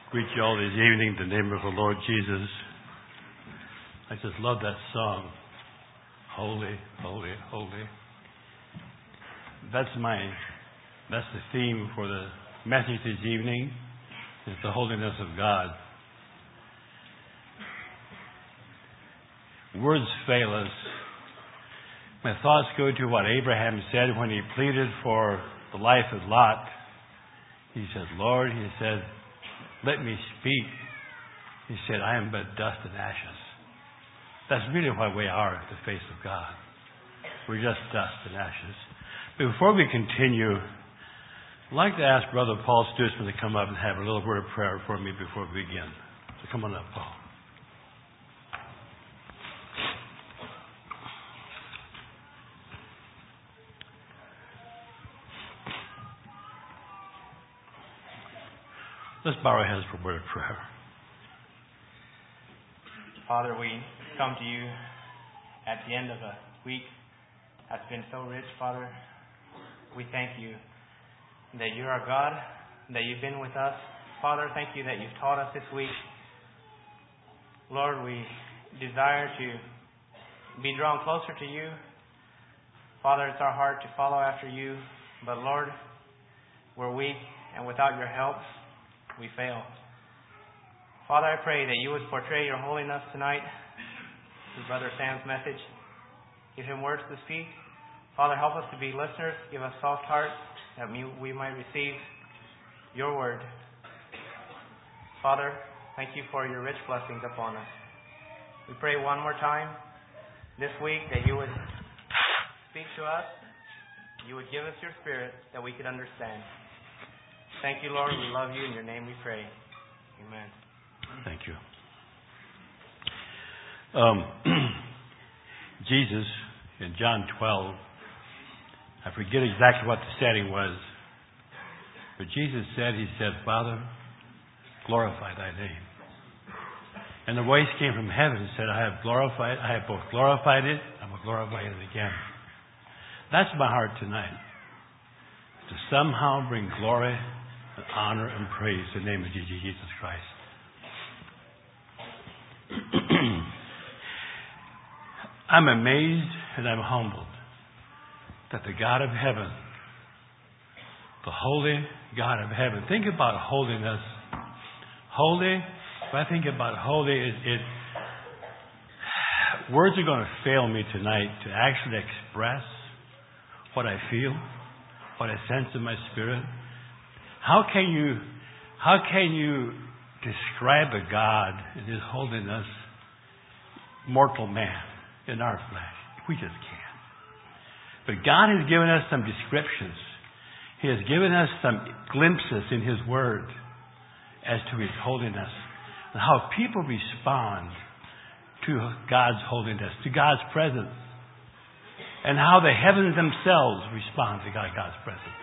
Greet you all this evening in the name of the Lord Jesus. I just love that song. Holy, holy, holy. That's the theme for the message this evening. It's the holiness of God. Words fail us. My thoughts go to what Abraham said when he pleaded for the life of Lot. He said, Lord, he said, let me speak. He said, I am but dust and ashes. That's really what we are at the face of God. We're just dust and ashes. But before we continue, I'd like to ask Brother Paul Stutzman to come up and have a little word of prayer for me before we begin. So come on up, Paul. Let's bow our heads for a word of prayer. Father, we come to you at the end of a week that's been so rich, Father. We thank you that you're our God, that you've been with us. Father, thank you that you've taught us this week. Lord, we desire to be drawn closer to you. Father, it's our heart to follow after you. But Lord, we're weak, and without your help, we fail. Father, I pray that you would portray your holiness tonight through Brother Sam's message. Give him words to speak. Father, help us to be listeners. Give us soft hearts that we might receive your word. Father, thank you for your rich blessings upon us. We pray one more time this week that you would speak to us. You would give us your spirit that we could understand. Thank you, Lord. We love you. In your name we pray. Amen. Thank you. Jesus, in John 12, I forget exactly what the setting was, but Jesus said, he said, Father, glorify thy name. And the voice came from heaven and said, I have both glorified it, I will glorify it again. That's my heart tonight. To somehow bring glory and honor and praise in the name of Jesus Christ. I'm amazed and I'm humbled that the God of heaven, the holy God of heaven, think about holiness. Holy, if I think about holy, words are going to fail me tonight to actually express what I feel, what I sense in my spirit. How can you describe a God in his holiness, mortal man, in our flesh? We just can't. But God has given us some descriptions. He has given us some glimpses in his word as to his holiness and how people respond to God's holiness, to God's presence, and how the heavens themselves respond to God's presence.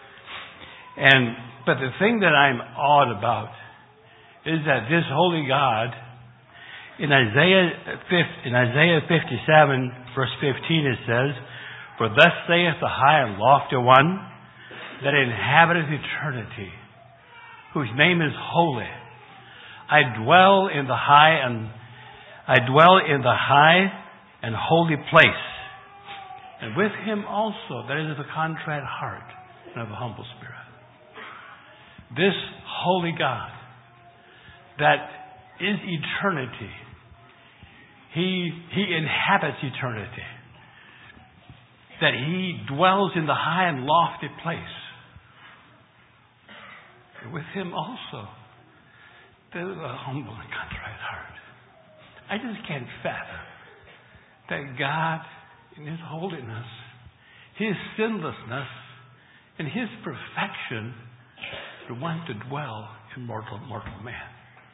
But the thing that I'm awed about is that this holy God, in Isaiah 57, verse 15, it says, For thus saith the high and lofty one that inhabiteth eternity, whose name is holy. I dwell in the high and holy place, and with him also that is of a contrite heart and of a humble spirit. This holy God that is eternity, He inhabits eternity, that He dwells in the high and lofty place. And with Him also there is a humble and contrite heart. I just can't fathom that God, in His holiness, His sinlessness, and His perfection, would want to dwell in mortal man.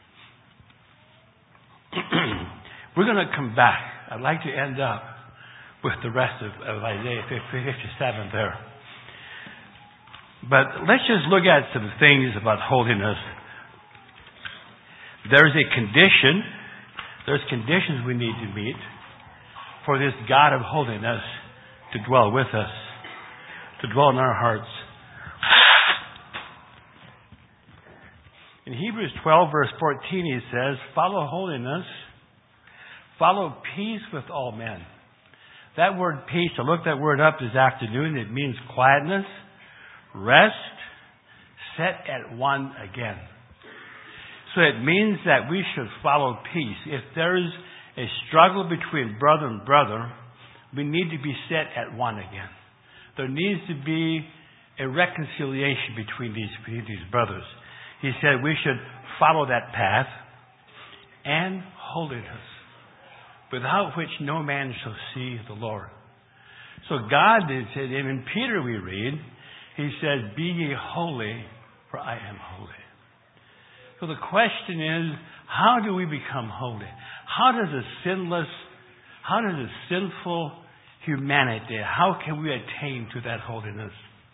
We're going to come back. I'd like to end up with the rest of Isaiah 57 there. But let's just look at some things about holiness. There's conditions we need to meet for this God of holiness to dwell with us, to dwell in our hearts. In Hebrews 12, verse 14, he says, follow holiness, follow peace with all men. That word peace, I looked that word up this afternoon. It means quietness, rest, set at one again. So it means that we should follow peace. If there is a struggle between brother and brother, we need to be set at one again. There needs to be a reconciliation between these brothers. He said we should follow that path and holiness, without which no man shall see the Lord. So God did say, and in Peter we read, he says, be ye holy, for I am holy. So the question is, how do we become holy? How does a sinful humanity, how can we attain to that holiness?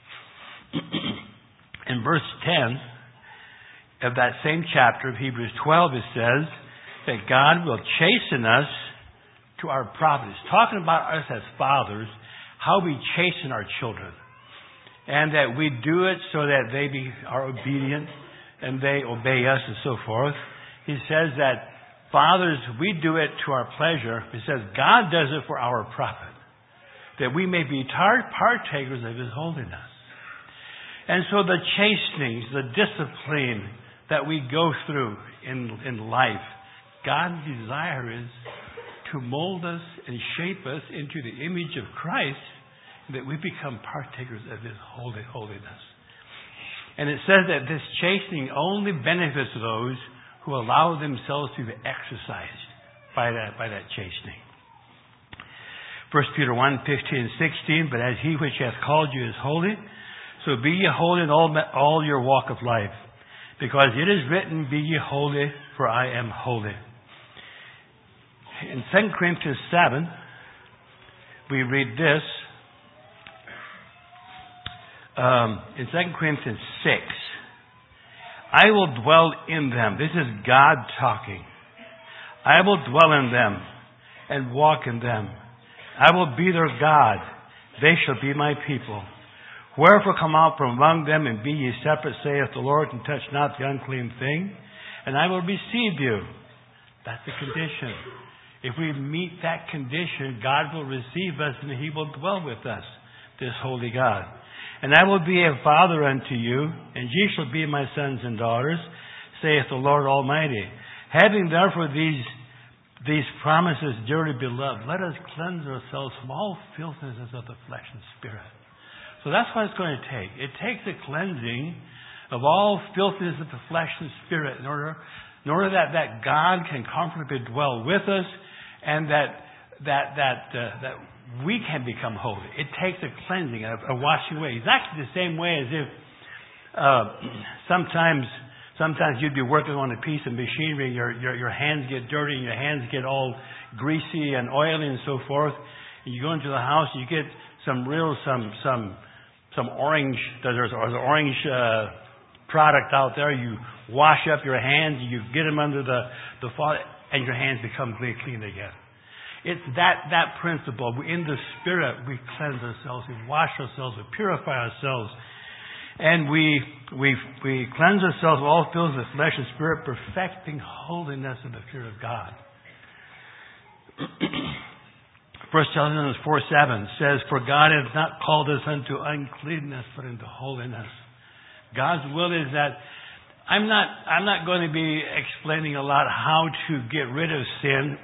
In verse 10 of that same chapter of Hebrews 12, it says that God will chasten us to our providence. Talking about us as fathers, how we chasten our children. And that we do it so that they are obedient and they obey us and so forth. He says that fathers, we do it to our pleasure. He says God does it for our profit, that we may be partakers of His holiness. And so the chastenings, the discipline that we go through in life, God's desire is to mold us and shape us into the image of Christ, that we become partakers of His holiness. And it says that this chastening only benefits those who allow themselves to be exercised by that chastening. 1 Peter 1, 15 and 16, but as He which hath called you is holy, so be ye holy in all your walk of life. Because it is written, be ye holy, for I am holy. In 2 Corinthians 7, we read this. In 2 Corinthians 6, I will dwell in them. This is God talking. I will dwell in them and walk in them. I will be their God. They shall be my people. Wherefore come out from among them and be ye separate, saith the Lord, and touch not the unclean thing, and I will receive you. That's the condition. If we meet that condition, God will receive us and He will dwell with us, this holy God. And I will be a father unto you, and ye shall be my sons and daughters, saith the Lord Almighty. Having therefore these promises, dearly beloved, let us cleanse ourselves from all filthiness of the flesh and spirit. So that's what it's going to take. It takes a cleansing of all filthiness of the flesh and spirit in order that God can comfortably dwell with us, and that we can become holy. It takes a cleansing, a washing away. It's actually the same way as if sometimes you'd be working on a piece of machinery, your hands get dirty, and your hands get all greasy and oily and so forth. And you go into the house, and you get some orange, there's orange product out there. You wash up your hands, you get them under the faucet, and your hands become clean again. It's that principle. In the Spirit, we cleanse ourselves, we wash ourselves, we purify ourselves, and we cleanse ourselves of all filth of the flesh and spirit, perfecting holiness in the fear of God. 1 Thessalonians 4:7 says, for God hath not called us unto uncleanness, but unto holiness. God's will is that I'm not going to be explaining a lot how to get rid of sin.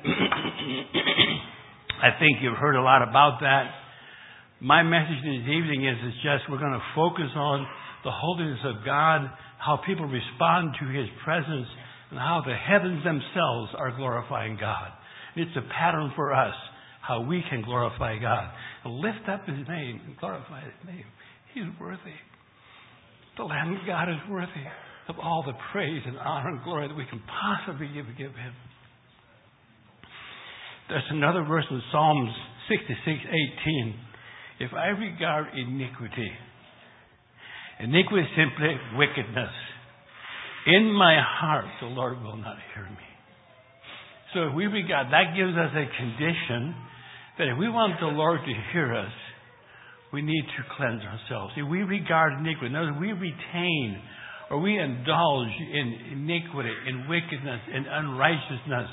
I think you've heard a lot about that. My message this evening is just we're going to focus on the holiness of God, how people respond to His presence, and how the heavens themselves are glorifying God. It's a pattern for us, how we can glorify God. And lift up His name and glorify His name. He's worthy. The Lamb of God is worthy of all the praise and honor and glory that we can possibly give Him. There's another verse in Psalms 66:18. If I regard iniquity is simply wickedness. In my heart, the Lord will not hear me. So if we regard, that gives us a condition that if we want the Lord to hear us, we need to cleanse ourselves. If we regard iniquity, in other words, we retain or we indulge in iniquity, in wickedness, in unrighteousness,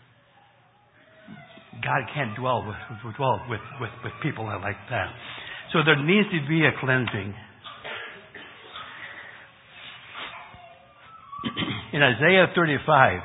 God can't dwell with people like that. So there needs to be a cleansing. In Isaiah 35,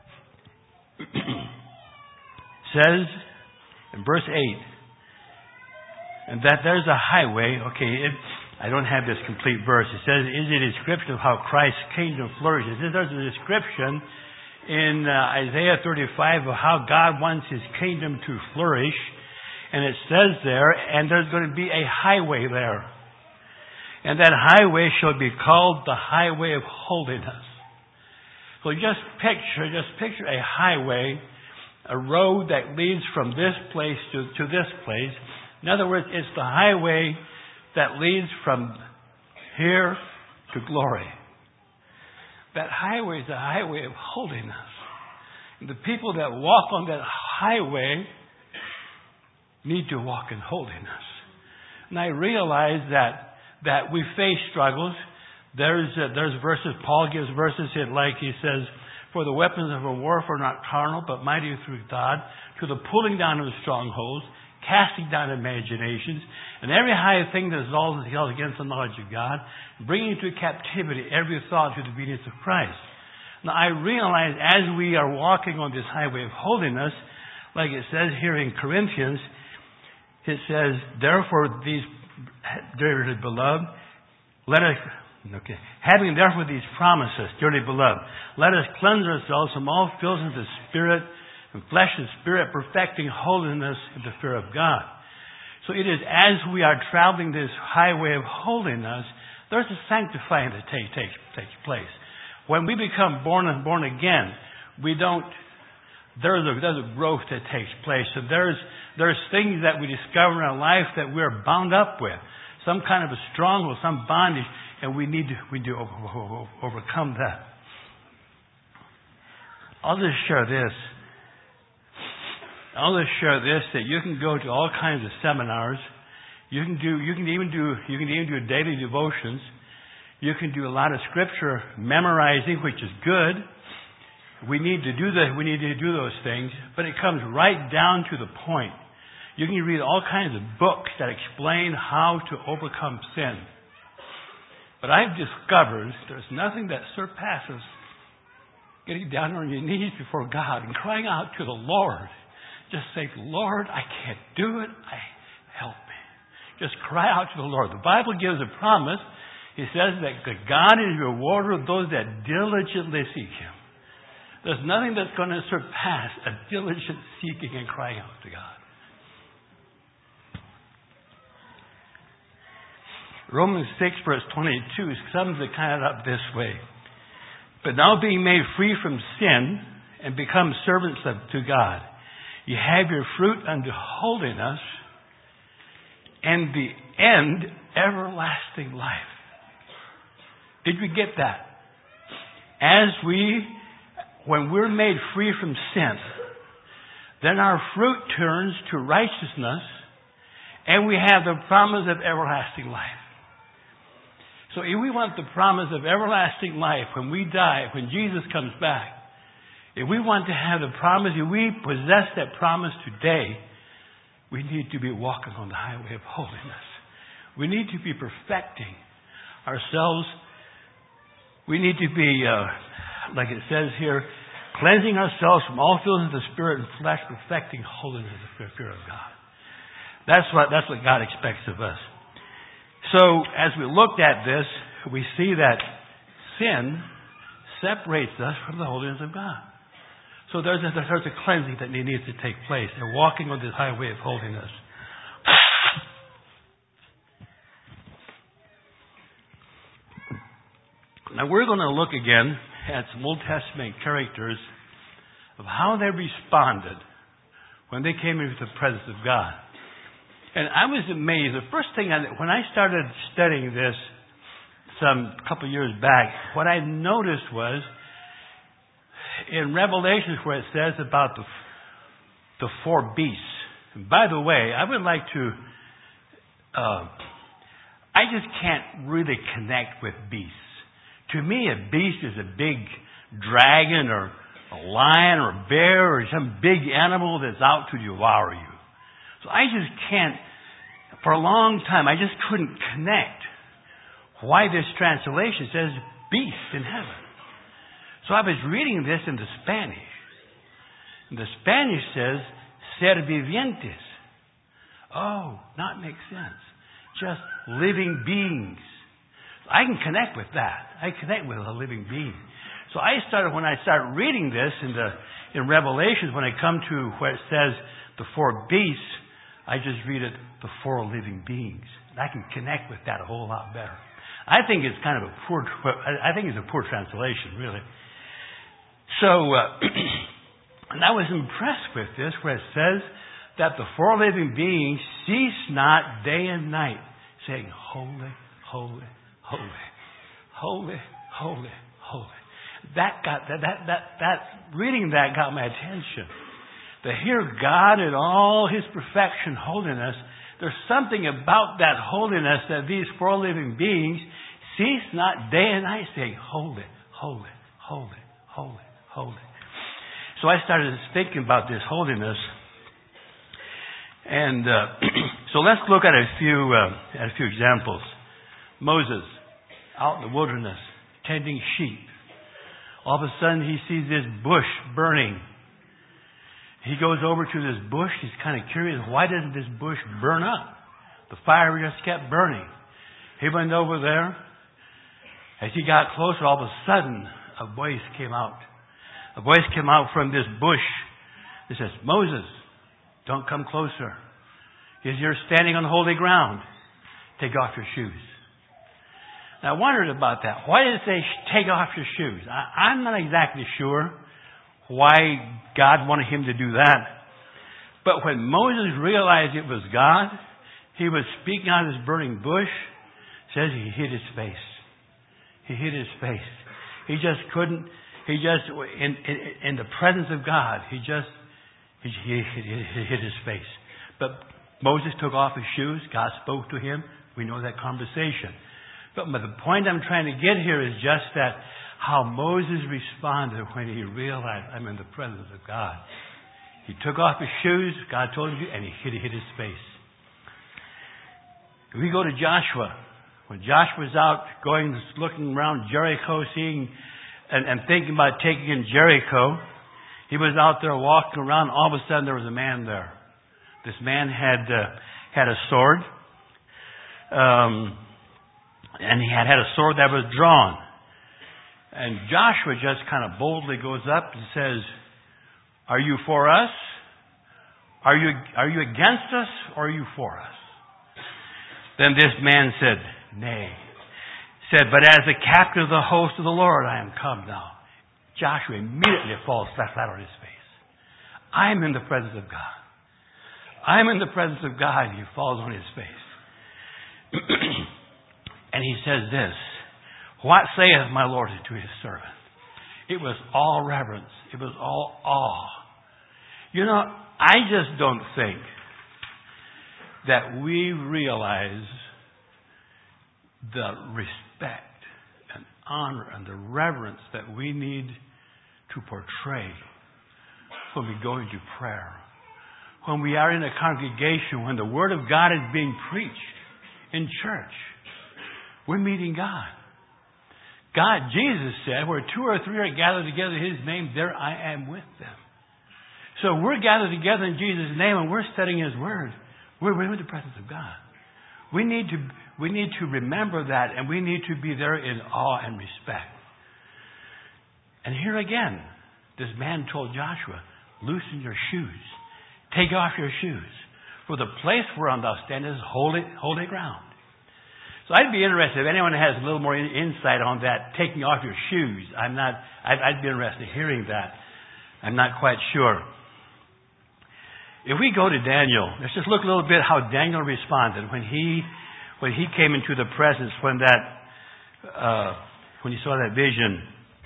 says in verse 8, and that there's a highway. Okay, I don't have this complete verse. It says, is a description of how Christ's kingdom flourishes. There's a description in Isaiah 35 of how God wants His kingdom to flourish. And it says there, and there's going to be a highway there. And that highway shall be called the highway of holiness. So just picture a highway, a road that leads from this place to this place. In other words, it's the highway that leads from here to glory. That highway is a highway of holiness. And the people that walk on that highway need to walk in holiness. And I realize that we face struggles. There's verses, Paul gives verses here, like he says, for the weapons of our warfare are not carnal, but mighty through God, to the pulling down of strongholds, casting down imaginations, and every high thing that exalts itself against the knowledge of God, bringing into captivity every thought to the obedience of Christ. Now I realize as we are walking on this highway of holiness, like it says here in Corinthians, it says, therefore these, dearly beloved, having therefore these promises, dearly beloved, let us cleanse ourselves from all filthiness of the spirit and flesh and spirit, perfecting holiness in the fear of God. So it is as we are traveling this highway of holiness, there's a sanctifying that takes place. When we become born again, there's a growth that takes place. So there's things that we discover in our life that we're bound up with. Some kind of a stronghold, some bondage, and we need to overcome that. I'll just share this, that you can go to all kinds of seminars. You can even do daily devotions. You can do a lot of scripture memorizing, which is good. We need to do that. We need to do those things, but it comes right down to the point. You can read all kinds of books that explain how to overcome sin. But I've discovered there's nothing that surpasses getting down on your knees before God and crying out to the Lord. Just say, Lord, I can't do it. Help me. Just cry out to the Lord. The Bible gives a promise. It says that God is the rewarder of those that diligently seek Him. There's nothing that's going to surpass a diligent seeking and crying out to God. Romans 6 verse 22 sums it kind of up this way. But now being made free from sin and become servants to God, you have your fruit unto holiness and the end everlasting life. Did we get that? When we're made free from sin, then our fruit turns to righteousness and we have the promise of everlasting life. So if we want the promise of everlasting life when we die, when Jesus comes back, if we want to have the promise, if we possess that promise today, we need to be walking on the highway of holiness. We need to be perfecting ourselves. We need to be, like it says here, cleansing ourselves from all filth of the spirit and flesh, perfecting holiness in the fear of God. That's what God expects of us. So, as we looked at this, we see that sin separates us from the holiness of God. So there's a cleansing that needs to take place. They're walking on this highway of holiness. Now we're going to look again at some Old Testament characters of how they responded when they came into the presence of God. And I was amazed. The first thing, when I started studying this some couple years back, what I noticed was in Revelations where it says about the four beasts. And by the way, I would like to, I just can't really connect with beasts. To me, a beast is a big dragon or a lion or a bear or some big animal that's out to devour you. So I just can't, for a long time, I just couldn't connect why this translation says beast in heaven. So I was reading this in the Spanish. And the Spanish says, ser vivientes. Oh, that makes sense. Just living beings. I can connect with that. I connect with a living being. So when I start reading this in Revelations, when I come to where it says the four beasts, I just read it, the four living beings. And I can connect with that a whole lot better. I think it's kind of a poor translation, really. So, and I was impressed with this, where it says that the four living beings cease not day and night, saying, holy, holy, holy, holy, holy, holy. Reading that got my attention. To hear God in all His perfection, holiness, there's something about that holiness that these four living beings cease not day and night saying, holy, holy, holy, holy, holy. So I started thinking about this holiness. And so let's look at a few examples. Moses, out in the wilderness, tending sheep. All of a sudden he sees this bush burning. He goes over to this bush. He's kind of curious, why doesn't this bush burn up? The fire just kept burning. He went over there. As he got closer, all of a sudden, a voice came out. A voice came out from this bush. It says, Moses, don't come closer. Because you're standing on holy ground. Take off your shoes. Now, I wondered about that. Why did it say, take off your shoes? I'm not exactly sure why God wanted him to do that. But when Moses realized it was God, he was speaking out of this burning bush. It says he hid his face. He hid his face. He just couldn't, in the presence of God, he hid his face. But Moses took off his shoes. God spoke to him. We know that conversation. But the point I'm trying to get here is just that how Moses responded when he realized I'm in the presence of God. He took off his shoes, God told him to, and he hid his face. We go to Joshua. When Joshua's out going, looking around Jericho, seeing and thinking about taking in Jericho, he was out there walking around. All of a sudden, there was a man there. This man had a sword, and he had a sword that was drawn. And Joshua just kind of boldly goes up and says, "Are you for us? Are you against us, or are you for us?" Then this man said, "Nay." Said, "But as the captain of the host of the Lord, I am come now." Joshua immediately falls flat on his face. I'm in the presence of God. I'm in the presence of God. He falls on his face. And he says this, "What saith my Lord to his servant?" It was all reverence. It was all awe. You know, I just don't think that we realize the respect and honor and the reverence that we need to portray when we go into prayer. When we are in a congregation, when the Word of God is being preached in church, we're meeting God. Jesus said, where two or three are gathered together in His name, there I am with them. So we're gathered together in Jesus' name and we're studying His Word. We're in the presence of God. We need to remember that, and we need to be there in awe and respect. And here again, this man told Joshua, "Loosen your shoes. Take off your shoes. For the place whereon thou standest is holy ground." So I'd be interested if anyone has a little more insight on that, taking off your shoes. I'd be interested in hearing that. I'm not quite sure. If we go to Daniel, let's just look a little bit how Daniel responded when he came into the presence, when he saw that vision.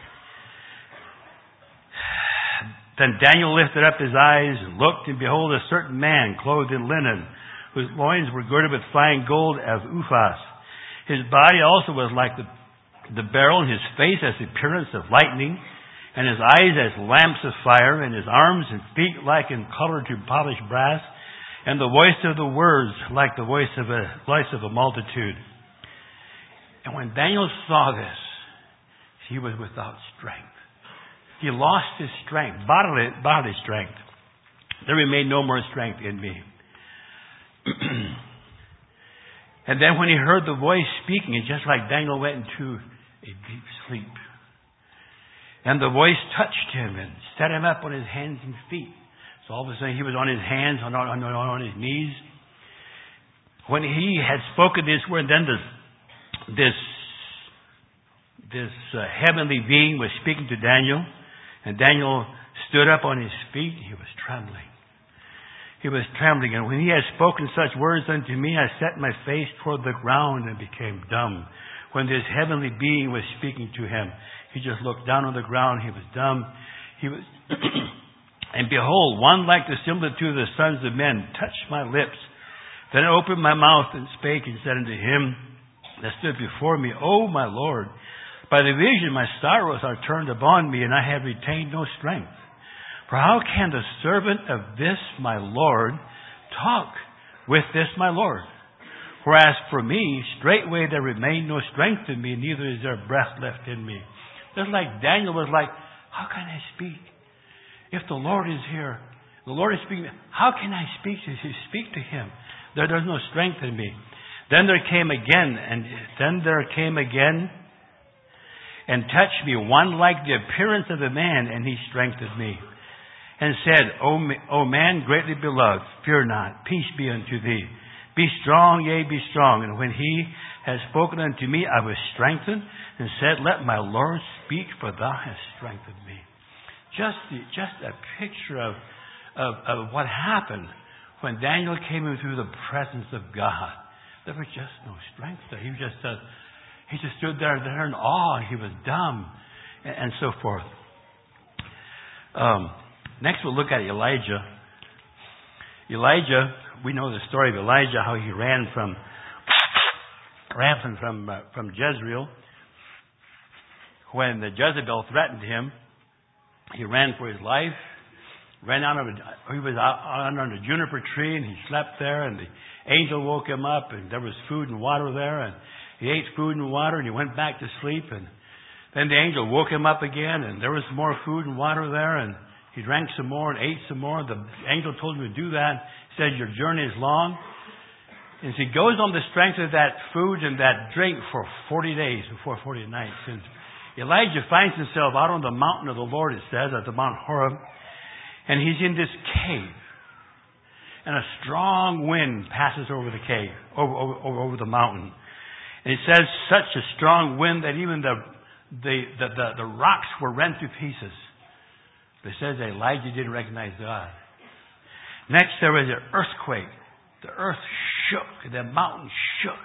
Then Daniel lifted up his eyes and looked, and behold, a certain man clothed in linen, whose loins were girded with fine gold as Uphaz. His body also was like the the beryl, and his face as the appearance of lightning, and his eyes as lamps of fire, and his arms and feet like in color to polished brass, and the voice of the words like the voice of a multitude. And when Daniel saw this, he was without strength. He lost his strength, bodily strength. There remained no more strength in me. And then when he heard the voice speaking, it's just like Daniel went into a deep sleep. And the voice touched him and set him up on his hands and feet. So all of a sudden he was on his hands, on his knees. When he had spoken this word, then this heavenly being was speaking to Daniel. And Daniel stood up on his feet. He was trembling. He was trembling. And when he had spoken such words unto me, I set my face toward the ground and became dumb. When this heavenly being was speaking to him, he just looked down on the ground. He was dumb. And behold, one like the similitude of the sons of men touched my lips. Then I opened my mouth and spake and said unto him that stood before me, O my Lord, by the vision my sorrows are turned upon me, and I have retained no strength. For how can the servant of this my Lord talk with this my Lord? Whereas for me, straightway there remained no strength in me, neither is there breath left in me. Just like Daniel was like, how can I speak? If the Lord is here, the Lord is speaking, how can I speak to him? There's no strength in me. Then there came again and touched me one like the appearance of a man, and he strengthened me. And said, O man greatly beloved, fear not, peace be unto thee. Be strong, yea, be strong. And when he had spoken unto me, I was strengthened, and said, Let my Lord speak, for thou hast strengthened me. Just a picture of what happened when Daniel came into the presence of God. There was just no strength there. He just stood there in awe. He was dumb, and so forth. Next, we'll look at Elijah. Elijah, we know the story of Elijah, how he ran from Jezreel when the Jezebel threatened him. He ran for his life. He was out under a juniper tree, and he slept there, and the angel woke him up, and there was food and water there, and he ate food and water, and he went back to sleep, and then the angel woke him up again, and there was more food and water there, and he drank some more and ate some more. The angel told him to do that. He said, your journey is long. And so he goes on the strength of that food and that drink for 40 days before 40 nights. And Elijah finds himself out on the mountain of the Lord, it says, at the Mount Horeb. And he's in this cave. And a strong wind passes over the cave, over the mountain. And it says such a strong wind that even the rocks were rent to pieces. But it says that Elijah didn't recognize God. Next, there was an earthquake. The earth shook. The mountain shook.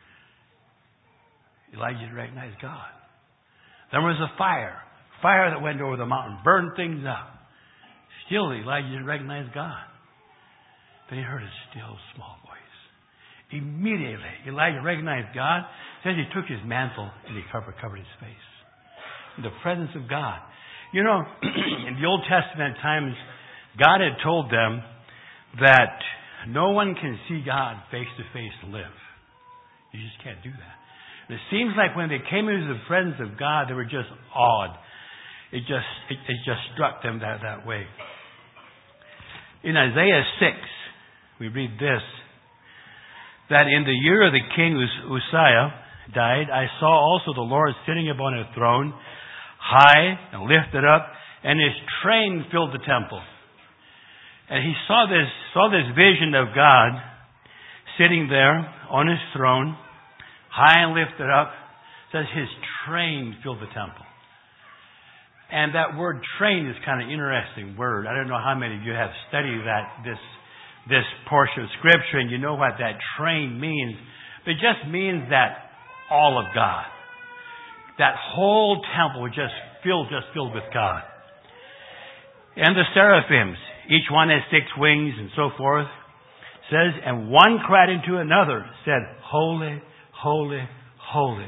Elijah didn't recognize God. There was a fire. Fire that went over the mountain. Burned things up. Still, Elijah didn't recognize God. Then he heard a still, small voice. Immediately, Elijah recognized God. It says he took his mantle and he covered his face. In the presence of God. You know, in the Old Testament times, God had told them that no one can see God face to face and live. You just can't do that. And it seems like when they came into the presence of God, they were just awed. It just struck them that way. In Isaiah 6, we read this, that in the year of the king Uzziah died, I saw also the Lord sitting upon a throne, high and lifted up, and his train filled the temple. And he saw this vision of God sitting there on his throne, high and lifted up. It says his train filled the temple. And that word train is kind of an interesting word. I don't know how many of you have studied this portion of Scripture and you know what that train means. But it just means that all of God. That whole temple was just filled with God. And the seraphims, each one has 6 wings and so forth. It says, and one cried into another, said, Holy, holy, holy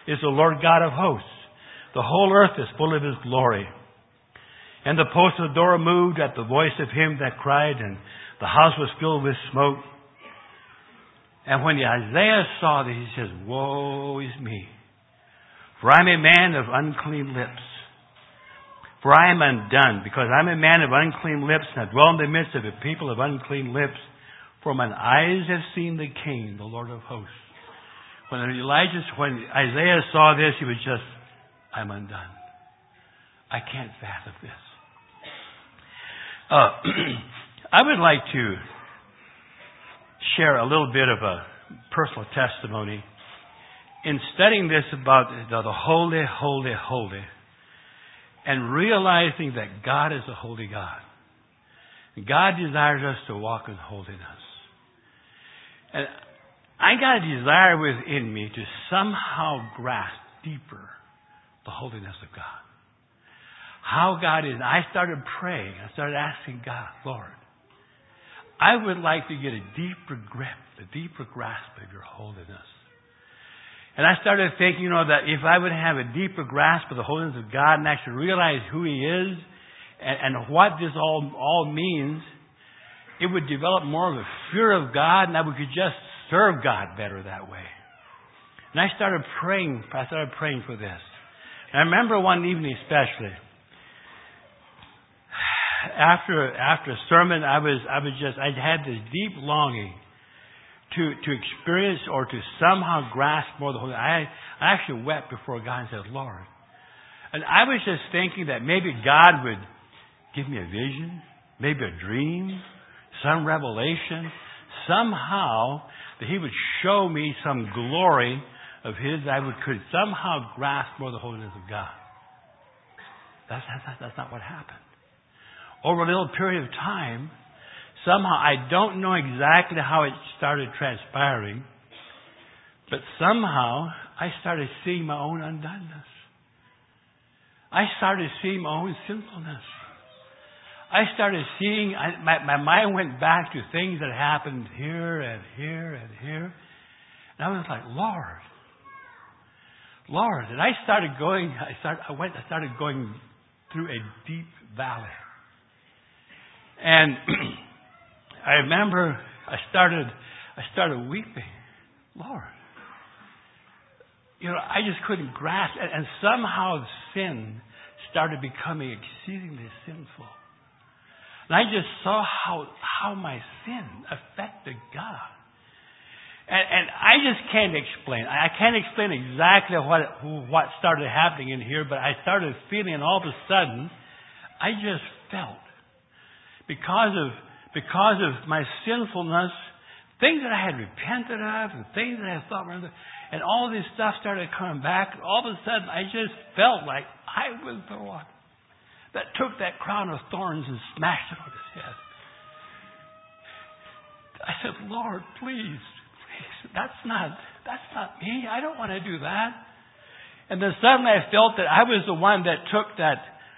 is the Lord God of hosts. The whole earth is full of His glory. And the posts of the door moved at the voice of him that cried, and the house was filled with smoke. And when Isaiah saw this, he says, Woe is me, for I am a man of unclean lips. For I am undone, because I am a man of unclean lips, and I dwell in the midst of a people of unclean lips. For mine eyes have seen the King, the Lord of hosts. When Isaiah saw this, he was just, I'm undone. I can't fathom this. I would like to share a little bit of a personal testimony in studying this about the holy, holy, holy, and realizing that God is a holy God. God desires us to walk in holiness. And I got a desire within me to somehow grasp deeper the holiness of God. How God is. I started praying. I started asking God, Lord, I would like to get a deeper grip, a deeper grasp of your holiness. And I started thinking, that if I would have a deeper grasp of the holiness of God and actually realize who He is and what this all means, it would develop more of a fear of God, and we could just serve God better that way. And I started praying for this. And I remember one evening especially, after a sermon, I had this deep longing to experience or to somehow grasp more of the Holy. I actually wept before God and said, Lord. And I was just thinking that maybe God would give me a vision, maybe a dream, some revelation, somehow that He would show me some glory of His that I could somehow grasp more of the holiness of God. That's not what happened. Over a little period of time, somehow, I don't know exactly how it started transpiring, but somehow I started seeing my own undoneness. I started seeing my own sinfulness. I started seeing, my mind went back to things that happened here and here and here. And I was like, Lord. And I started going through a deep valley. And I remember I started weeping. Lord. I just couldn't grasp it. And somehow sin started becoming exceedingly sinful. And I just saw how my sin affected God. And I just can't explain. I can't explain exactly what started happening in here, but I started feeling, and all of a sudden, I just felt, because of my sinfulness, things that I had repented of, and things that I thought were, and all this stuff started coming back. And all of a sudden, I just felt like I was the one that took that crown of thorns and smashed it on His head. I said, Lord, please, that's not me. I don't want to do that. And then suddenly I felt that I was the one that took that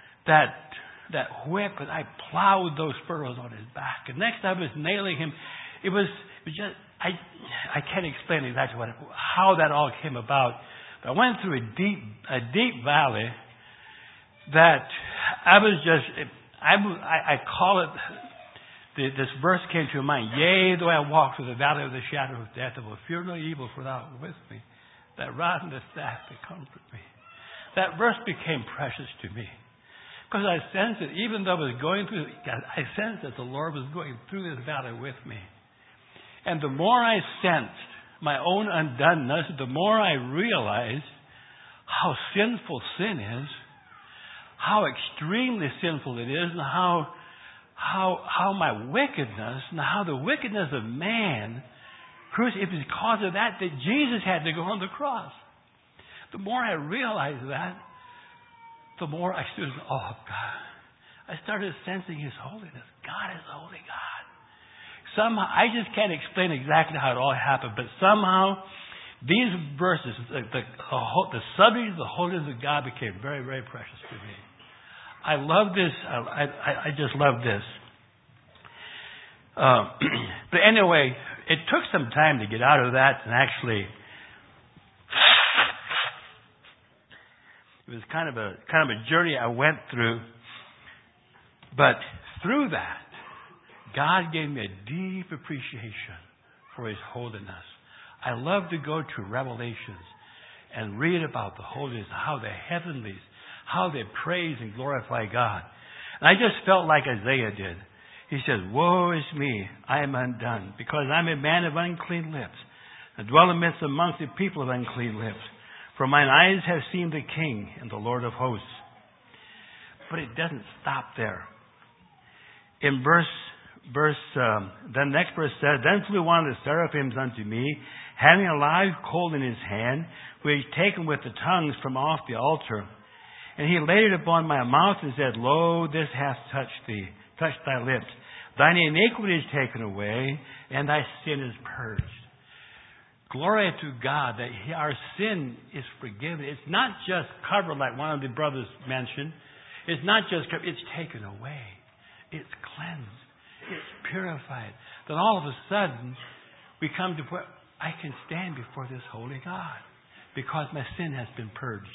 whip, and I plowed those furrows on His back. And next I was nailing Him. It was just, I can't explain exactly how that all came about. But I went through a deep valley that I was just, I call it, this verse came to mind, yea, though I walk through the valley of the shadow of death, I will fear no evil, for Thou art with me. That rod and the staff, they comfort me. That verse became precious to me. Because I sensed that even though I was going through, I sensed that the Lord was going through this valley with me. And the more I sensed my own undoneness, the more I realized how sinful sin is, how extremely sinful it is, and how my wickedness, and how the wickedness of man, it was because of that Jesus had to go on the cross. The more I realized that, the more I stood in awe of God. I started sensing His holiness. God is a holy God. Somehow, I just can't explain exactly how it all happened, but somehow these verses, the subject of the holiness of God became very, very precious to me. I love this. I just love this. But anyway, it took some time to get out of that and actually It was kind of a journey I went through. But through that, God gave me a deep appreciation for His holiness. I love to go to Revelations and read about the holiness, how the heavenlies, how they praise and glorify God. And I just felt like Isaiah did. He says, "Woe is me, I am undone, because I'm a man of unclean lips, and dwell amongst the people of unclean lips. For mine eyes have seen the King and the Lord of hosts." But it doesn't stop there. In the next verse says, "Then flew one of the seraphims unto me, having a live coal in his hand, which he had taken with the tongues from off the altar. And he laid it upon my mouth and said, Lo, this hath touched thy lips. Thine iniquity is taken away, and thy sin is purged." Glory to God that our sin is forgiven. It's not just covered like one of the brothers mentioned. It's not just covered. It's taken away. It's cleansed. It's purified. Then all of a sudden, we come to where I can stand before this holy God because my sin has been purged.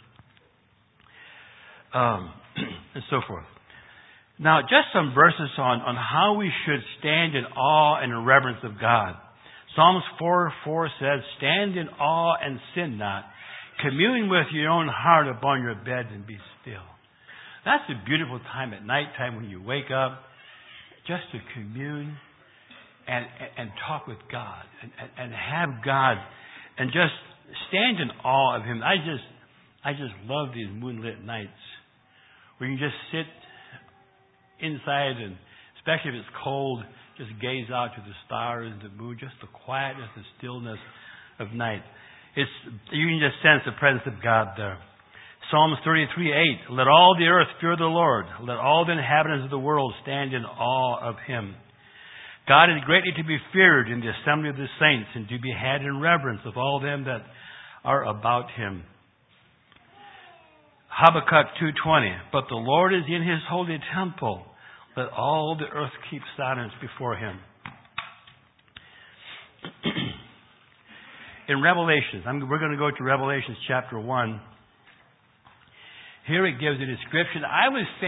And so forth. Now, just some verses on how we should stand in awe and in reverence of God. Psalms 4:4 says, "Stand in awe and sin not. Commune with your own heart upon your bed and be still." That's a beautiful time at nighttime when you wake up, just to commune and talk with God and have God and just stand in awe of Him. I just love these moonlit nights where you just sit inside, and especially if it's cold, just gaze out to the stars, the moon, just the quietness, the stillness of night. You can just sense the presence of God there. Psalms 33:8, "Let all the earth fear the Lord. Let all the inhabitants of the world stand in awe of Him." God is greatly to be feared in the assembly of the saints, and to be had in reverence of all them that are about Him. Habakkuk 2:20, "But the Lord is in His holy temple. Let all the earth keep silence before Him." In Revelations, we're going to go to Revelations chapter 1. Here it gives a description. I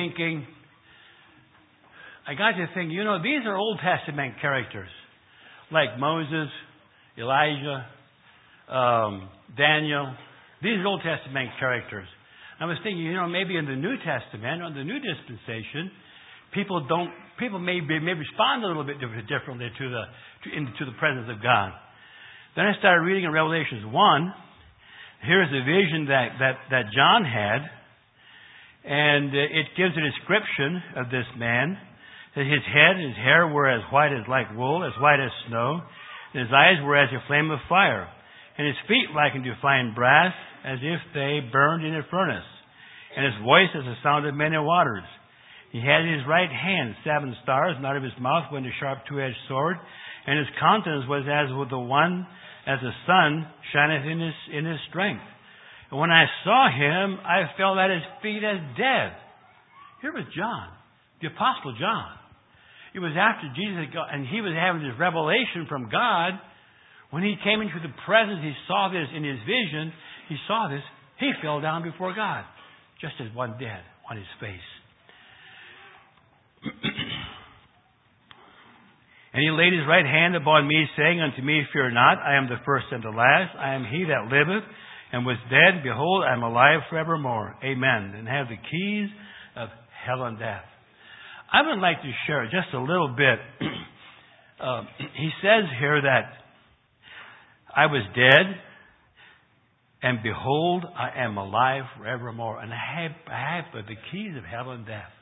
got to think, these are Old Testament characters, like Moses, Elijah, Daniel. These are Old Testament characters. I was thinking, maybe in the New Testament, or the New Dispensation, people may respond a little bit differently to the presence of God. Then I started reading in Revelations 1. Here's a vision that John had, and it gives a description of this man. That his head and his hair were as white as like wool, as white as snow, and his eyes were as a flame of fire, and his feet like unto fine brass, as if they burned in a furnace, and his voice as the sound of many waters. He had in his right hand 7 stars, and out of his mouth went a sharp 2-edged sword, and his countenance was as with the one as the sun shineth in his strength. And when I saw him, I fell at his feet as dead. Here was John, the Apostle John. It was after Jesus had gone, and he was having this revelation from God. When he came into the presence, he saw this in his vision. He saw this. He fell down before God, just as one dead on his face. And he laid his right hand upon me, saying unto me, Fear not, I am the first and the last. I am he that liveth and was dead. Behold, I am alive forevermore. Amen. And have the keys of hell and death. I would like to share just a little bit. He says here that I was dead, and behold, I am alive forevermore. And I have the keys of hell and death.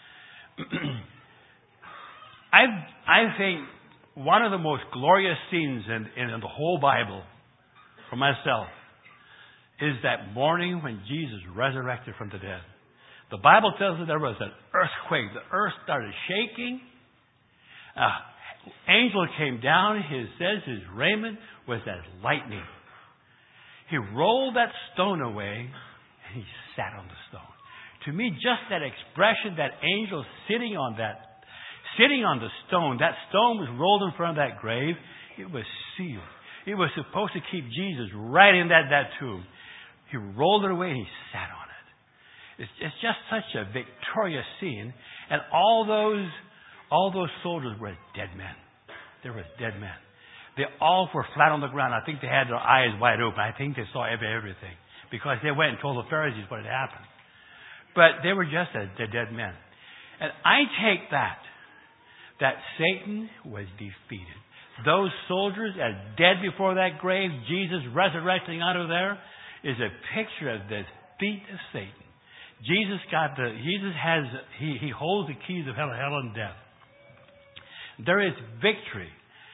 I think one of the most glorious scenes in the whole Bible, for myself, is that morning when Jesus resurrected from the dead. The Bible tells us there was an earthquake. The earth started shaking. An angel came down. His raiment was as lightning. He rolled that stone away, and he sat on the stone. To me, just that expression, that angel sitting on the stone, that stone was rolled in front of that grave. It was sealed. It was supposed to keep Jesus right in that tomb. He rolled it away and he sat on it. It's just such a victorious scene. And all those soldiers were dead men. They were dead men. They all were flat on the ground. I think they had their eyes wide open. I think they saw everything. Because they went and told the Pharisees what had happened. But they were just dead men. And I take that Satan was defeated. Those soldiers as dead before that grave, Jesus resurrecting out of there, is a picture of the defeat of Satan. Jesus holds the keys of hell and death. There is victory.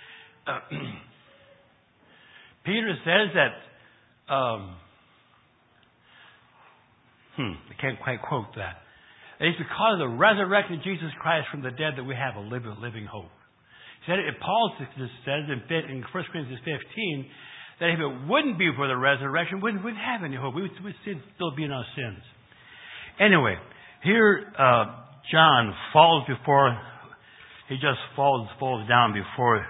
Peter says that, I can't quite quote that. It's because of the resurrection of Jesus Christ from the dead that we have a living hope. He said, Paul says in 1 Corinthians 15 that if it wouldn't be for the resurrection, we wouldn't have any hope. We would still be in our sins. Anyway, here John falls before. He just falls down before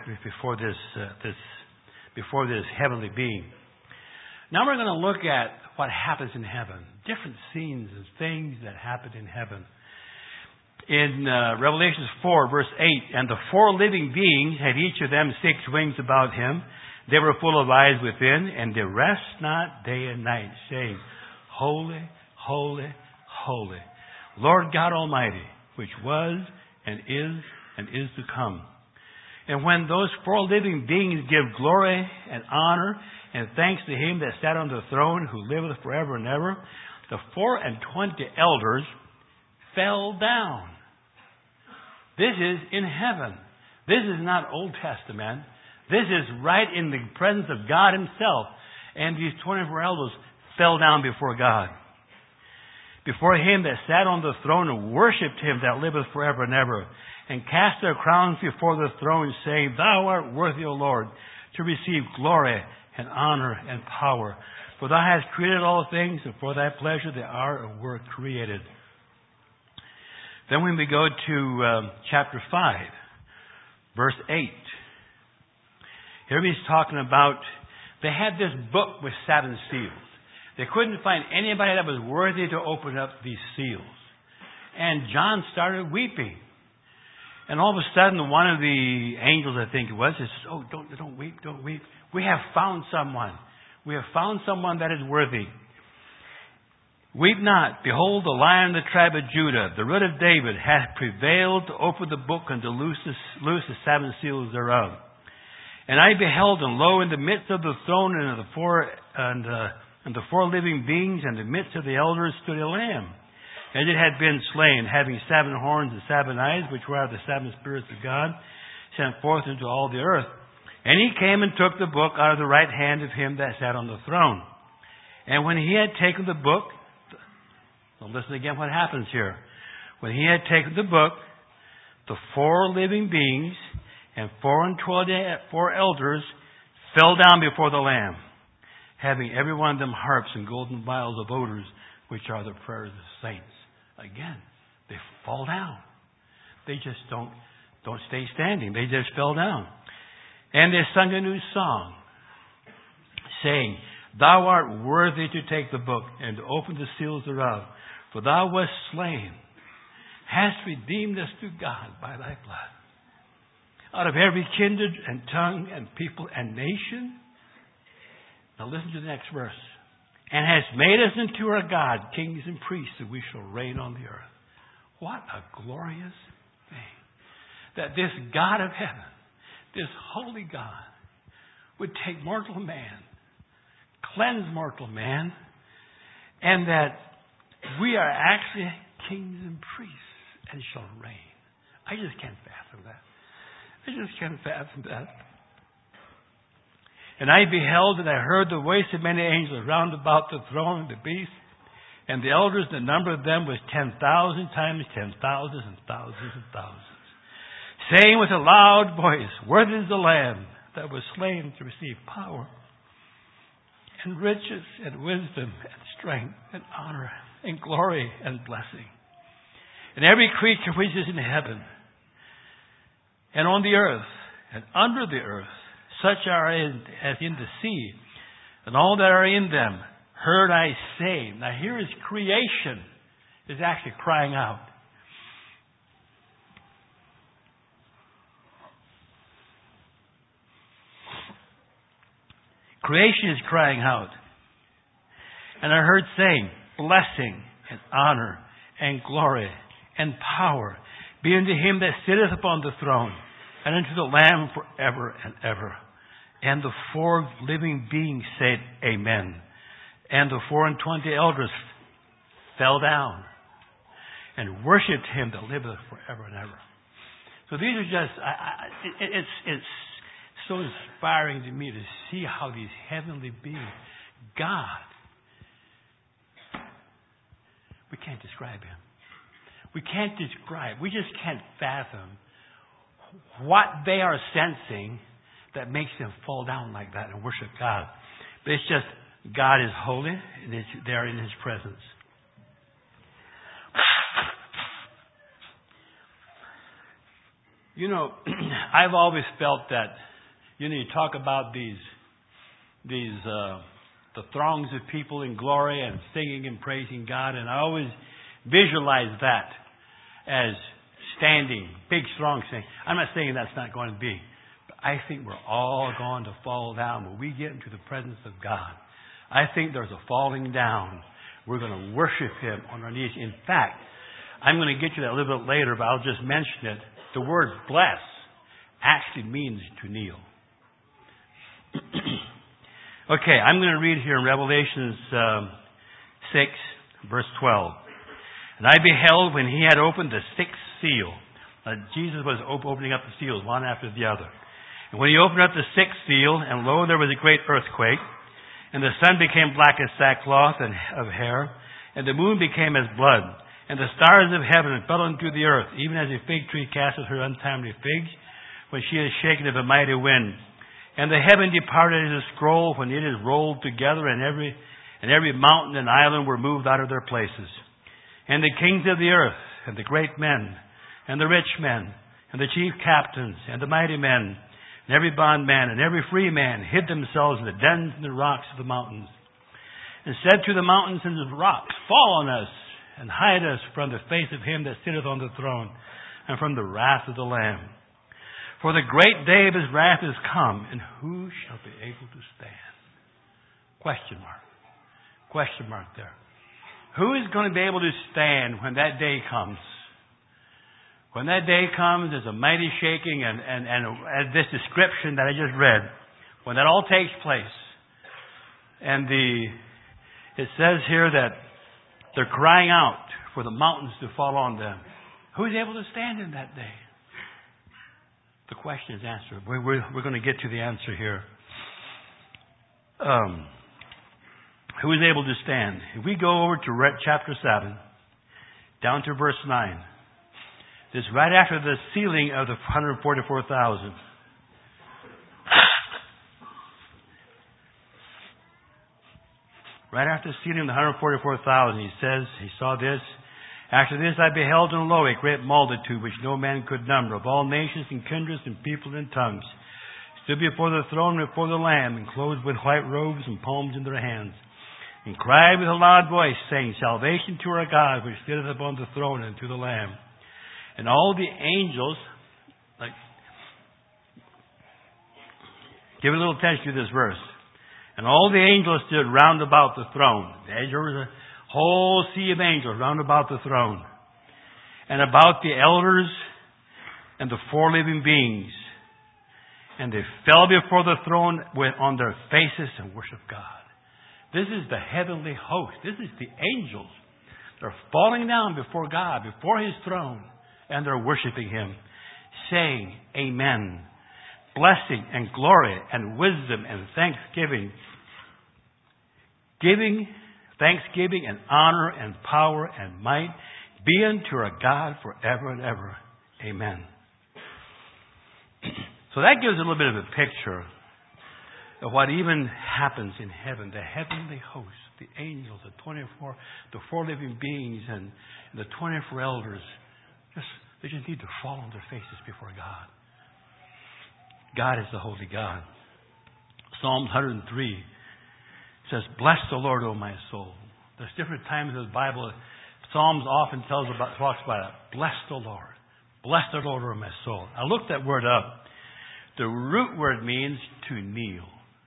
this heavenly being. Now we're going to look at what happens in heaven. Different scenes and things that happen in heaven. In Revelation 4, verse 8, and the four living beings had each of them 6 wings about him. They were full of eyes within, and they rest not day and night, saying, Holy, holy, holy, Lord God Almighty, which was and is to come. And when those 4 living beings give glory and honor and thanks to him that sat on the throne, who liveth forever and ever, the 24 elders fell down. This is in heaven. This is not Old Testament. This is right in the presence of God himself. And these 24 elders fell down before God. Before him that sat on the throne, and worshipped him that liveth forever and ever, and cast their crowns before the throne, saying, Thou art worthy, O Lord, to receive glory and honor and power. For thou hast created all things, and for thy pleasure they are and were created. Then when we go to chapter 5, verse 8, here he's talking about, they had this book with 7 seals. They couldn't find anybody that was worthy to open up these seals. And John started weeping. And all of a sudden, one of the angels, I think it was, says, Oh, don't weep, don't weep. We have found someone. We have found someone that is worthy. Weep not. Behold, the Lion of the tribe of Judah, the Root of David, hath prevailed to open the book and to loose the 7 seals thereof. And I beheld, and lo, in the midst of the throne and of the 4 living beings, and in the midst of the elders stood a lamb. And it had been slain, having 7 horns and 7 eyes, which were the 7 spirits of God, sent forth into all the earth. And he came and took the book out of the right hand of him that sat on the throne. And when he had taken the book, so listen again what happens here. When he had taken the book, the 4 living beings and 24 elders fell down before the Lamb, having every one of them harps and golden vials of odors, which are the prayers of the saints. Again, they fall down. They just don't stay standing. They just fell down. And they sung a new song, saying, Thou art worthy to take the book and to open the seals thereof, for thou wast slain, hast redeemed us to God by thy blood, out of every kindred and tongue and people and nation. Now listen to the next verse. And hast made us into our God, kings and priests, that we shall reign on the earth. What a glorious thing. That this God of heaven, this holy God, would take mortal man, cleanse mortal man, and that we are actually kings and priests and shall reign. I just can't fathom that. I just can't fathom that. And I beheld and I heard the voice of many angels round about the throne of the beast, and the elders, the number of them was 10,000 times 10,000 and thousands and thousands, saying with a loud voice, Worthy is the Lamb that was slain to receive power and riches and wisdom and strength and honor and glory and blessing. And every creature which is in heaven and on the earth and under the earth, such are as in the sea, and all that are in them, heard I say. Now here is creation. is actually crying out. Creation is crying out. And I heard saying, blessing and honor and glory and power be unto him that sitteth upon the throne and unto the Lamb forever and ever. And the 4 living beings said, Amen. And the 24 elders fell down and worshipped him that liveth forever and ever. So these are just, it's so inspiring to me to see how these heavenly beings, God, we can't describe him. We can't describe, we just can't fathom what they are sensing that makes them fall down like that and worship God. But it's just, God is holy and they're in his presence. You know, I've always felt that, you talk about the throngs of people in glory and singing and praising God, and I always visualize that as standing, big, strong saying. I'm not saying that's not going to be, but I think we're all going to fall down when we get into the presence of God. I think there's a falling down. We're going to worship him on our knees. In fact, I'm going to get to that a little bit later, but I'll just mention it. The word bless actually means to kneel. Okay, I'm going to read here in Revelation 6, verse 12. And I beheld when he had opened the 6th seal. Jesus was opening up the seals one after the other. And when he opened up the 6th seal, and lo, there was a great earthquake, and the sun became black as sackcloth and of hair, and the moon became as blood, and the stars of heaven fell into the earth, even as a fig tree casteth her untimely figs, when she is shaken of a mighty wind. And the heaven departed as a scroll when it is rolled together, and every mountain and island were moved out of their places. And the kings of the earth, and the great men, and the rich men, and the chief captains, and the mighty men, and every bondman, and every free man hid themselves in the dens and the rocks of the mountains, and said to the mountains and the rocks, Fall on us, and hide us from the face of him that sitteth on the throne, and from the wrath of the Lamb. For the great day of his wrath is come, and who shall be able to stand? Question mark. Question mark there. Who is going to be able to stand when that day comes? When that day comes, there's a mighty shaking, and this description that I just read, when that all takes place, and it says here that they're crying out for the mountains to fall on them. Who is able to stand in that day? The question is answered. We're going to get to the answer here. Who is able to stand? If we go over to chapter 7, down to verse 9, this is right after the sealing of the 144,000. Right after sealing the 144,000, he says, he saw this. After this I beheld, and lo, a great multitude, which no man could number, of all nations and kindreds and people and tongues, stood before the throne and before the Lamb, and clothed with white robes and palms in their hands, and cried with a loud voice, saying, Salvation to our God, which sitteth upon the throne, and to the Lamb. And all the angels, give a little attention to this verse. And all the angels stood round about the throne. There was a whole sea of angels round about the throne, and about the elders and the 4 living beings. And they fell before the throne on their faces and worshiped God. This is the heavenly host. This is the angels. They're falling down before God, before his throne, and they're worshiping him, saying, Amen. Blessing and glory and wisdom and thanksgiving. Giving thanksgiving and honor and power and might be unto our God forever and ever. Amen. So that gives a little bit of a picture of what even happens in heaven. The heavenly hosts, the angels, the 4 living beings, and the 24 elders, they just need to fall on their faces before God. God is the holy God. Psalm 103 says, Bless the Lord, O my soul. There's different times in the Bible Psalms often talks about it. Bless the Lord. Bless the Lord, O my soul. I looked that word up. The root word means to kneel.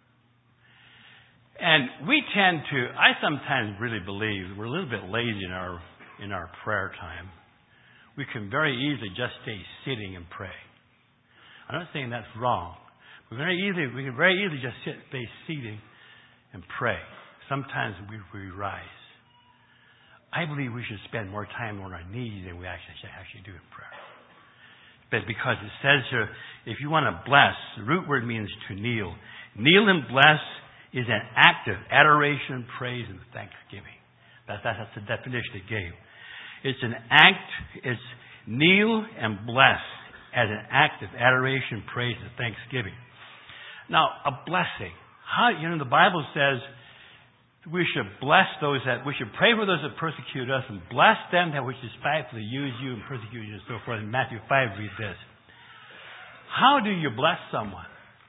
And I sometimes really believe we're a little bit lazy in our prayer time. We can very easily just stay sitting and pray. I'm not saying that's wrong. We can very easily just stay seated and pray. Sometimes we rise. I believe we should spend more time on our knees than we actually do in prayer. But because it says here, if you want to bless, the root word means to kneel. Kneel and bless is an act of adoration, praise, and thanksgiving. That's the definition it gave. It's an act, it's kneel and bless as an act of adoration, praise, and thanksgiving. Now, a blessing. The Bible says we should we should pray for those that persecute us and bless them that which despitefully use you and persecute you and so forth. In Matthew 5, read this. How do you bless someone?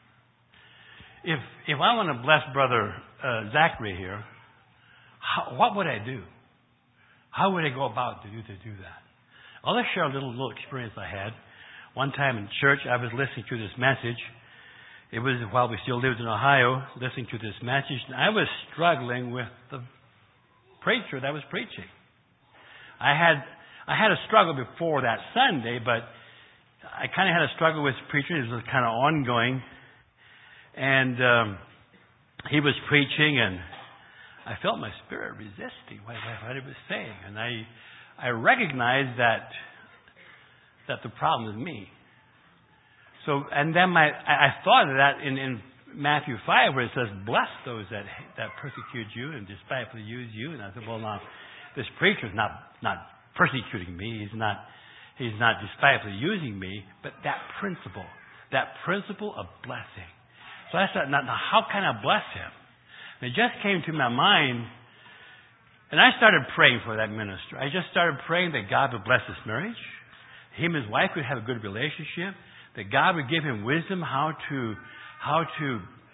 If I want to bless Brother Zachary here, what would I do? How would I go about to do that? I'll just share a little experience I had. One time in church, I was listening to this message. It was while we still lived in Ohio, listening to this message, and I was struggling with the preacher that was preaching. I had a struggle before that Sunday, but I kind of had a struggle with the preacher. It was kind of ongoing. And he was preaching, and I felt my spirit resisting what he was saying. And I recognized that the problem is me. So, and then I thought of that in Matthew 5, where it says, bless those that persecute you and despitefully use you. And I said, well, now, this preacher is not persecuting me. He's not despitefully using me. But that principle of blessing. So I thought, now how can I bless him? And it just came to my mind, and I started praying for that minister. I just started praying that God would bless his marriage. Him and his wife would have a good relationship. That God would give him wisdom how to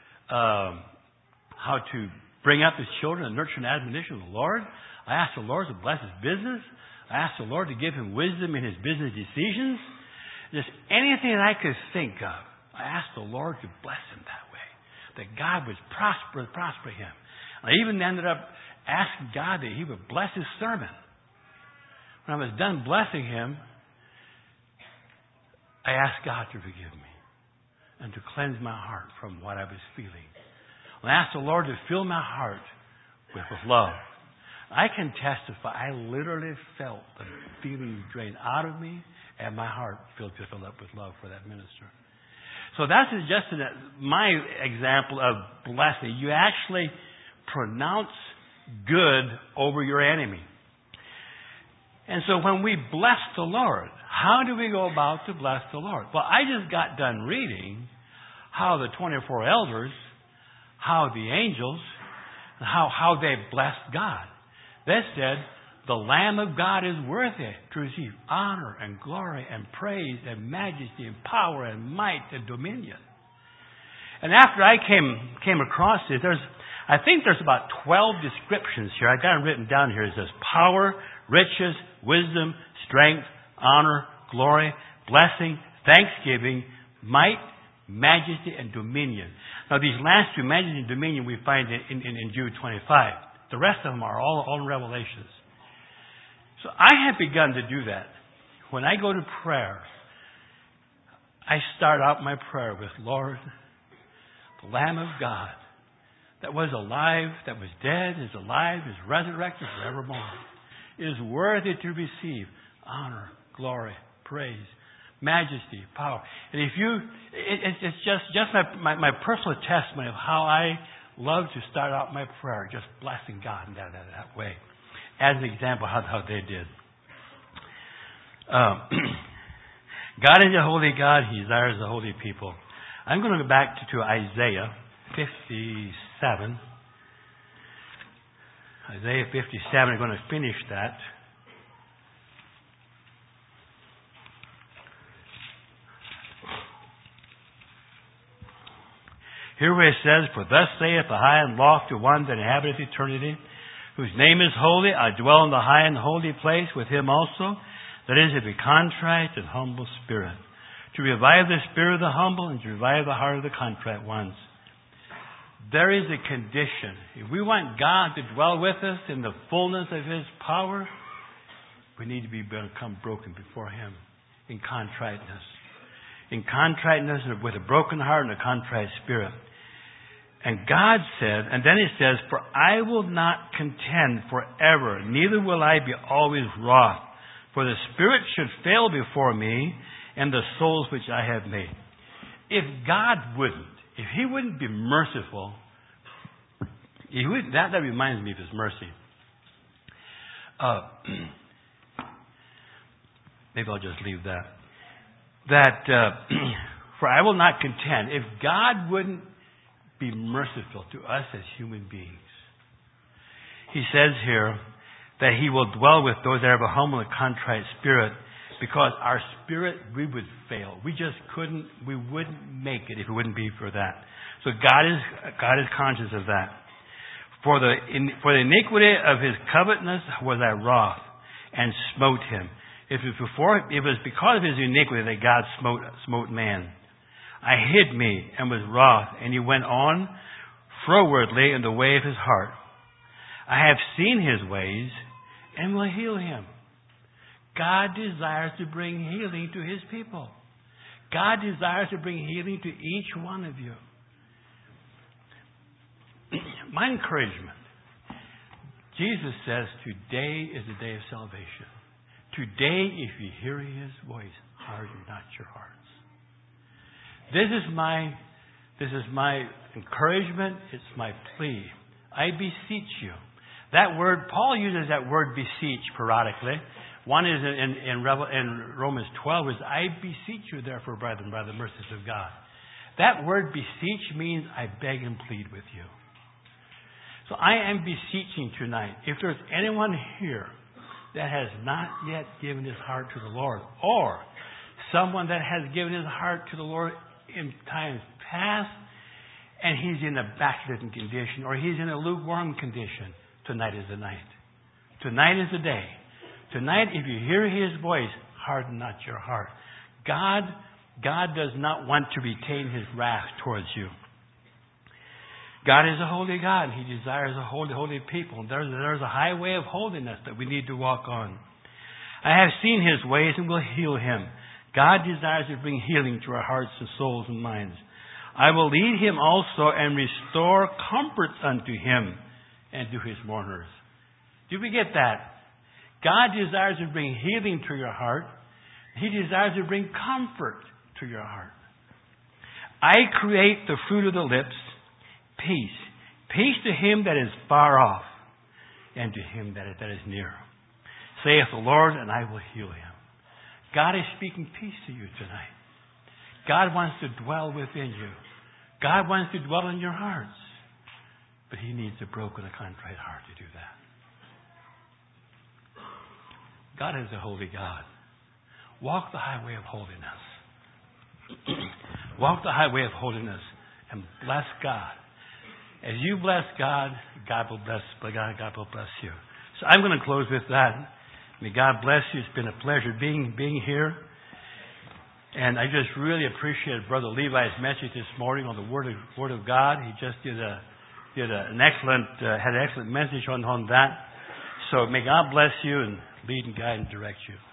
bring up his children and nurture and admonition of the Lord. I asked the Lord to bless his business. I asked the Lord to give him wisdom in his business decisions. Just anything that I could think of, I asked the Lord to bless him that way. That God would prosper him. I even ended up asking God that he would bless his sermon. When I was done blessing him, I asked God to forgive me and to cleanse my heart from what I was feeling. I asked the Lord to fill my heart with love. I can testify, I literally felt the feelings drained out of me and my heart filled up with love for that minister. So that is just my example of blessing. You actually pronounce good over your enemy. And so when we bless the Lord, how do we go about to bless the Lord? Well, I just got done reading how the 24 elders, how the angels, how they blessed God. They said, the Lamb of God is worthy to receive honor and glory and praise and majesty and power and might and dominion. And after I came across this, I think there's about 12 descriptions here. I got them written down here. It says power, riches, wisdom, strength, honor, glory, blessing, thanksgiving, might, majesty, and dominion. Now these last two, majesty and dominion, we find in Jude 25. The rest of them are all in Revelations. So I have begun to do that. When I go to prayer, I start out my prayer with, Lord, the Lamb of God that was alive, that was dead, is alive, is resurrected forevermore, is worthy to receive honor, glory, praise, majesty, power. And it's just my personal testimony of how I love to start out my prayer, just blessing God in that way. As an example of how they did. God is a holy God. He desires a holy people. I'm going to go back to Isaiah 57. Isaiah 57. I'm going to finish that. Here where it says, for thus saith the high and lofty one that inhabiteth eternity, whose name is holy. I dwell in the high and holy place with him also, that is, to be contrite and humble spirit, to revive the spirit of the humble and to revive the heart of the contrite ones. There is a condition. If we want God to dwell with us in the fullness of his power, we need to become broken before him in contriteness. In contriteness with a broken heart and a contrite spirit. And God said, and then he says, for I will not contend forever, neither will I be always wroth. For the spirit should fail before me, and the souls which I have made. If God wouldn't, if he wouldn't be merciful, that reminds me of his mercy. Maybe I'll just leave that. For I will not contend. If God wouldn't be merciful to us as human beings, he says here that he will dwell with those that have a humble and contrite spirit, because our spirit, we would fail. We wouldn't make it if it wouldn't be for that. So God is conscious of that. For the iniquity of his covetousness was I wroth, and smote him. It was because of his iniquity that God smote man. I hid me and was wroth, and he went on frowardly in the way of his heart. I have seen his ways, and will heal him. God desires to bring healing to his people. God desires to bring healing to each one of you. My encouragement, Jesus says, today is the day of salvation. Today, if you hear his voice, harden not your hearts. This is my encouragement. It's my plea. I beseech you. That word, Paul uses that word beseech periodically. One is in Romans 12 is, I beseech you therefore, brethren, by the mercies of God. That word beseech means I beg and plead with you. So I am beseeching tonight, if there's anyone here that has not yet given his heart to the Lord, or someone that has given his heart to the Lord in times past, and he's in a backslidden condition, or he's in a lukewarm condition, tonight is the night. Tonight is the day. Tonight, if you hear his voice, harden not your heart. God does not want to retain his wrath towards you. God is a holy God. He desires a holy people. There's a highway of holiness that we need to walk on. I have seen his ways and will heal him. God desires to bring healing to our hearts and souls and minds. I will lead him also and restore comforts unto him and to his mourners. Do we get that? God desires to bring healing to your heart. He desires to bring comfort to your heart. I create the fruit of the lips, peace. Peace to him that is far off, and to him that is near. Saith the Lord, and I will heal him. God is speaking peace to you tonight. God wants to dwell within you. God wants to dwell in your hearts. But he needs a broken, a contrite heart to do that. God is a holy God. Walk the highway of holiness. Walk the highway of holiness and bless God. As you bless God, God will bless you. So I'm going to close with that. May God bless you. It's been a pleasure being here. And I just really appreciate Brother Levi's message this morning on the Word of God. He just had an excellent message on that. So may God bless you and lead and guide and direct you.